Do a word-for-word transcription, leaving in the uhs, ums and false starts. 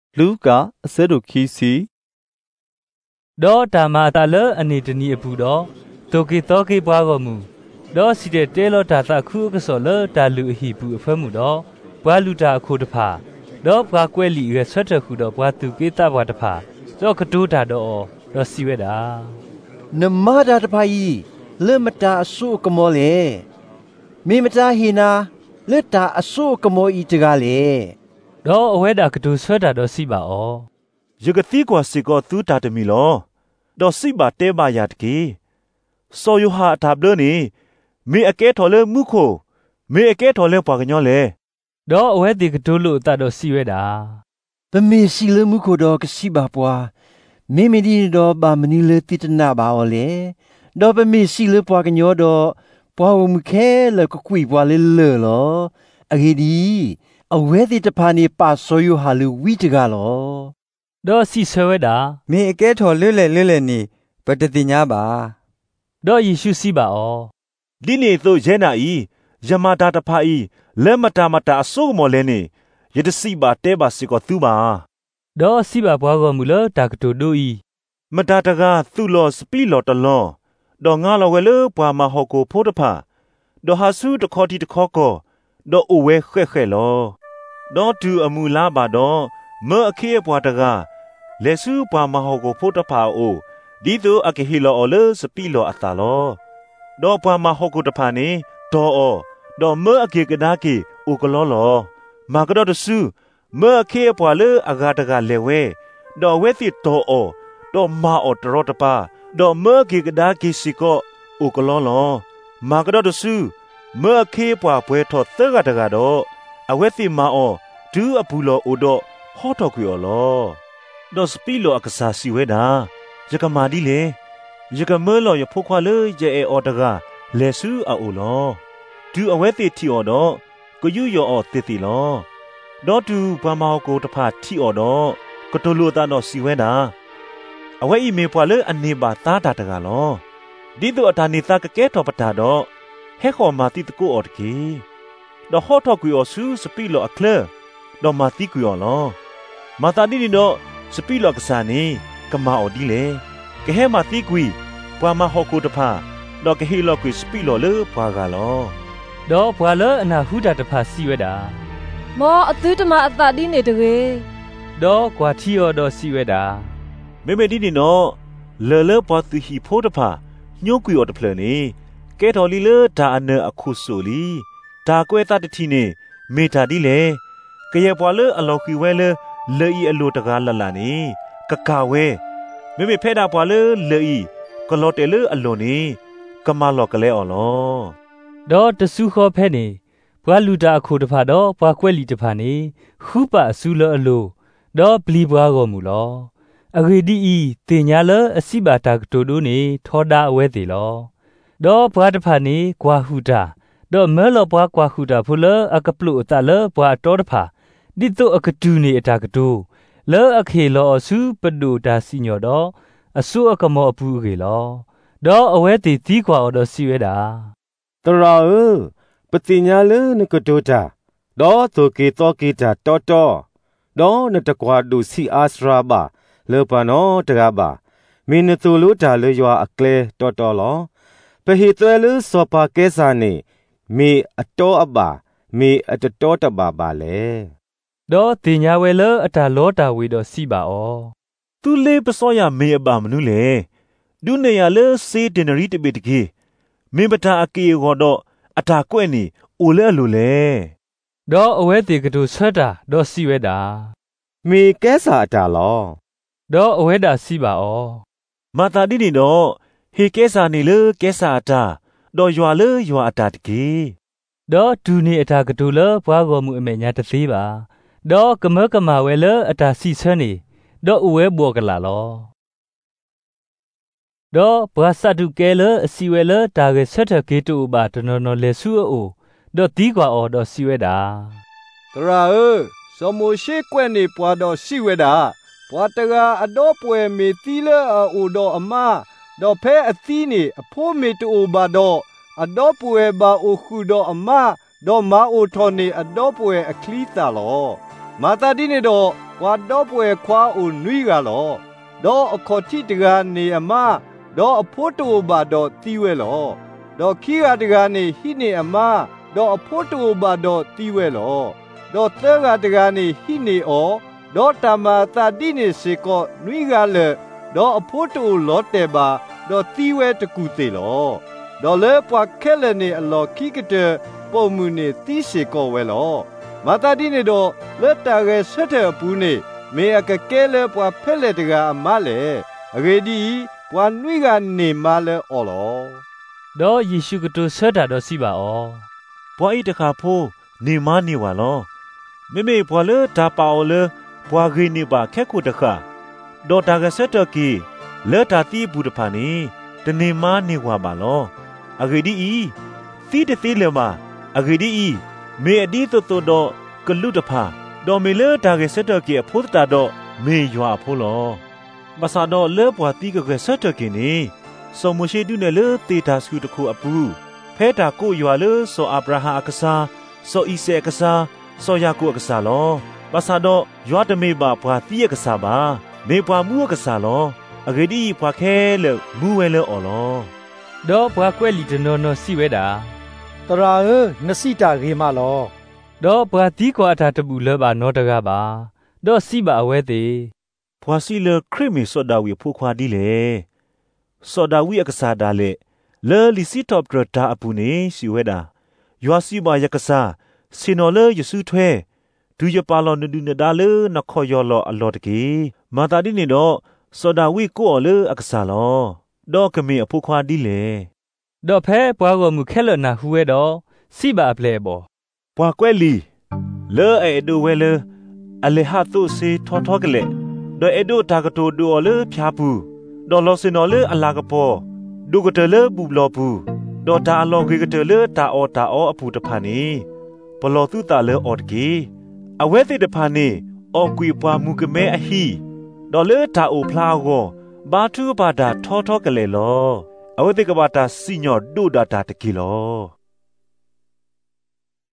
ลูกาเสดุคีซีดอตามาตาเลอเนตนีอปูดอโตเกโตเกบวากอมูดอสิเดเตโลตาตาคูกะซอเลตาลูฮีปูอฟมูดอบวาลูตาโคตฟาดอบวาကွဲလီရဆွတ်တခုတော့ဘွာသူကေတာဘွာတဖာတော့ကတိုးတာတော့တော့စီဝဲတာနမဒါတဖာဤလေမတာအဆုကမောလေမေမတာဟီနာလက်တာအဆုကမောဤတကားလေတော့အဝဲတာကတိုးဆွတ်တာတော့စီပါဩယကတိကွာစီကောသူတာတမီလောတော့စီပါတဲပါရတကေစောယဟာအတာဘလနေမေအကဲထော်လေမှုခိုမေအကဲထော်လေပွားကညောလေတော့အဝဲတီကတိုးလို့တတ်တော့စီဝဲတာဗမေစီလမှုခိုတော့ကစီပါပွားမေမီဒီတော့ဘာမနီလေတိတနာပါော်လေတော့ဗမေစီလပွားကညောတော့ပွားဝမှုခဲလေကကွီပွားလေလေလောအဂီဒီအဝဲတီတဖာနေပါဆိုယဟာလူဝီတကလောတော့စီဆွဲတာမေအကဲထော်လွတ်လေလွတ်လေနေပတတိညာပါတော့ယေရှုစီပါဩဒီနေသို့ရဲနာဤယမတာတဖာဤလဲမတာမတာအဆုမော်လဲနေယတစီပါတဲပါစီကောသူပါတော့စီပါဘွားကောမူလတာကတိုတို့ဤမတာတကားသူလောစပီလောတလောတော့ငါလောဝဲလပွားမဟောကိုဖိုးတဖာတော့ဟာစုတခေါတီတခေါကောတော့အဝဲခွဲ့ခွဲ့လောတော့သူအမူလားပါတော့မေအခေပွားတကားလက်စုပွားမဟောကိုဖိုးတဖာအိုဒီသူအကေဟီလောအလစပီလောအတာလောတော့ပွားမဟောကိုတဖာနေတော့အောတော့မေအကေကဒါကေဥကလောလောမာကတော့တဆူမေအခေပွားလေအဂါတကလေဝဲတော့ဝဲတိတော့အောတော့မာအောတရောတပါတော့မေကေကဒါကေစီကောဥကလောလောမာကတော့တဆူမေအခေပွားပွဲထောသကတကတော့အဝဲတိမာအောဒူးအပူလောအိုတော့ဟောတော်ကွေော်လောတော့စပီလောအကစားစီဝဲတာယကမာဒီလေယကမဲလောရဖိုခွာလေရဲ့အော်တကလေဆူအိုလောဒူအဝဲတိတီအော်တော့ကိုယူယောအော်တိတိလောတော့ဒူပမောကိုတဖာတီအော်တော့ကတိုလိုတာတော့စီဝဲတာအဝဲဤမေပွာလေအနေပါသားတာတကလောဒီတို့အတာနေတာကကဲတော်ပတာတော့ဟဲခေါ်မာတိတကိုအော်တကေတော့ဟောတော်ကွေော်ဆူစပီလောအကလတော့မာတိကွေော်လောမာတာဒီဒီတော့စပီလောကစားနေကမာအော်ဒီလေကဲဟဲမာတိကွေပွာမဟောကိုတဖာတော့ကဟီလောကွေစပီလောလေပွာကလောတော့ဘွာလအနာဟုတာတဖာစီဝဲတာမောအသွတမအတာဒီနေတကေတော့ကွာထီယောတော့စီဝဲတာမေမေဒီနီနော်လေလေပွာသူဟီဖိုးတဖာညိုကွေော်တဖလနေကဲတော်လီလေဒါအနအခုဆိုလီဒါကွဲတာတတိနေမေတာဒီလေကရဲ့ပွာလေအလော်ကွေဝဲလေလေဤအလိုတကားလလာနေကကဝဲမေမေဖဲတာပွာလေလေဤကလော်တယ်လေအလွန်နေကမလော်ကလဲအော်လောတော့တဆူခေါ်ဖဲနေဘွာလူတာအခုတဖာတော့ဘွာကွဲလီတဖာနေခုပအဆူလအလိုတော့ဘလီဘွာကောမူလောအဂေဒီဤတင်ညာလအစိပါတာကတိုတို့နေထောတာအဝဲသေးလောတော့ဘွာတဖာနေကွာဟုတာတော့မဲလောဘွာကွာဟုတာဖူလအကပလုအတလဘွာတော်တဖာဒီတော့အကတူနေအတာကတိုလောအခေလောအဆူပဒူတာစီညောတော့အဆူအကမောအပူကေလောတော့အဝဲသေးသီးကွာတော့စီဝဲတာတရာပတိညာလေနကတိုတာဒေါ်တိုကေတောကေတာတော်တော်ဒေါ်နတကွာဒူစီအာစရာဘာလေပနောတကဘာမင်းတူလူတာလေရွာအကလေတော်တော်လောပဟိသွဲလူစောပါကဲစာနေမေအတော်အဘာမေအတတော်တဘာပါလေတော့တင်ညာဝဲလအတာလောတာဝေတော့စီပါဩသူလေးပစောရမေအဘာမနုလေဒုနေရလေစေဒင်နရီတပိတကေမင်းပတာအကေရောတော့အတာကွဲ့နေအိုလဲလိုလေတော့အဝဲတေကတူဆွတ်တာတော့စီဝဲတာမေကဲစာအတာလောတော့အဝဲတာစီပါဩမာတာဒီနေတော့ဟေကဲစာနေလေကဲစာအတာတော့ရွာလေရွာအတာတကေတော့ဒူနေအတာကတူလဘွားကောမှုအမေညာတသေးပါတော့ကမကမာဝဲလအတာစီဆွနေတော့အဝဲဘောကလာလောတော့ဘွာစတုကဲလအစီဝဲလတာကေဆက်ထကေတူပါတနော်နော်လေဆူအိုတော့တီးကွာအော်တော့စီဝဲတာတရာเออสมโมရှိကွဲ့နေပွားတော့စီဝဲတာပွားတကအတော့ပွဲမေတီးလဲအိုတော့အမတော့ဖဲအသီးနေအဖိုးမေတူပါတော့အတော့ပွဲပါအိုခုတော့အမတော့မအိုထော်နေအတော့ပွဲအခလီတာလောဒมาตาดิနေတော့ဘွာတော့ပွဲခွာဦးနွိကလောတော့အခေါ်တိတကနေအမတော့အဖို့တူဘာတော့တီးဝဲလောတော့ခီကတကနေဟိနေအမတော့အဖို့တူဘာတော့တီးဝဲလောတော့သဲကတကနေဟိနေဩတော့တမတာတိနေစေကောနွိကလေတော့အဖို့တူလောတဲပါတော့တီးဝဲတကူသေးလောတော့လေပွားခဲလေနေအလောခိကတဲ့ပုံမှုနေတီးစေကောဝဲလောမာတာတိနေတော့လက်တာကဆွတ်တဲ့အပူနေမေအကကဲလေပွားဖက်လေတကအမလေအဂေဒီပွားနွိကနေမလဲအော်လောတော့ယေရှုကတိုဆွတ်တာတော့စီပါအောဘွာဤတခါဖိုးနေမနေဝါလောမေမေဘွာလေဒါပါအော်လေဘွာဂိနေပါခက်ခုတခါဒေါ်တာကဆက်တကီလေတာတီဘူးတဖာနေတနေမနေဝါပါလောအဂေဒီဤသီတသီလေမအဂေဒီဤမေအဒီတိုတိုတော့ကလူတဖာဒေါ်မေလေတာကဆက်တကီအဖို့တာတော့မေရွာဖိုးလောမဆာတော့လေဘွာတီကကဆက်တကီနေစောမရှိတုနေလေတေတာစကူတခုအပူဖဲတာကိုရွာလေစောအာဗြဟံအကစားစောဣဆေကစားစောယာကုအကစားလောမဆာတော့ရွာတမေပါဘွာတီရကစားပါမေဘွာမှုကစားလောအဂေဒီဘွာခဲလေမူဝဲလေအော်လောတော့ဘွာကွက်လီတနော်နော်စီဝဲတာတရာเออနစီတာခေမလောတော့ဘွာဒီကွာတာတပူလဲပါနော်တကားပါတော့စီပါအဝဲသေးဘွာစီလေခရစ်မီစောဒါဝီဖိုခွာဒီလေစောဒါဝီအကစားဒါလေလေလီစီတော့ပရတာအပူနေစီဝဲတာယွာစီပါယကစားစင်နော်လေယေစုထွဲဒူရပါလောနဒူနဒါလေနခေါ်ယောလောအလောတကေမာတာဒီနေတော့စောဒါဝီကိုအော်လေအကစားလောတော့ကမေအဖိုခွာဒီလေတော့ဖဲဘွာကိုမူခဲလနာဟူဝဲတော့စီပါပလဲဘောဘွာကွဲလီလေအဲဒူဝဲလေအလေဟာတုစီထောထောကလေဒေါ်အဒိုတာကတိုဒူအော်လေဖြာပူဒေါ်လောစင်နော်လေအလာကပေါ်ဒူကတလေဘူဘလောပူဒေါ်တာအလောဂေကတလေတာအော်တာအော်အပူတဖာနေဘလောသူတာလေအော်တကေအဝဲတိတဖာနေအော်ကွေပွားမူကမဲအဟီဒေါ်လေတာအိုဖလာကိုဘာထူဘာတာထောထောကလေလောအဝဲတိကဘာတာစီညောဒူဒါတာတကီလော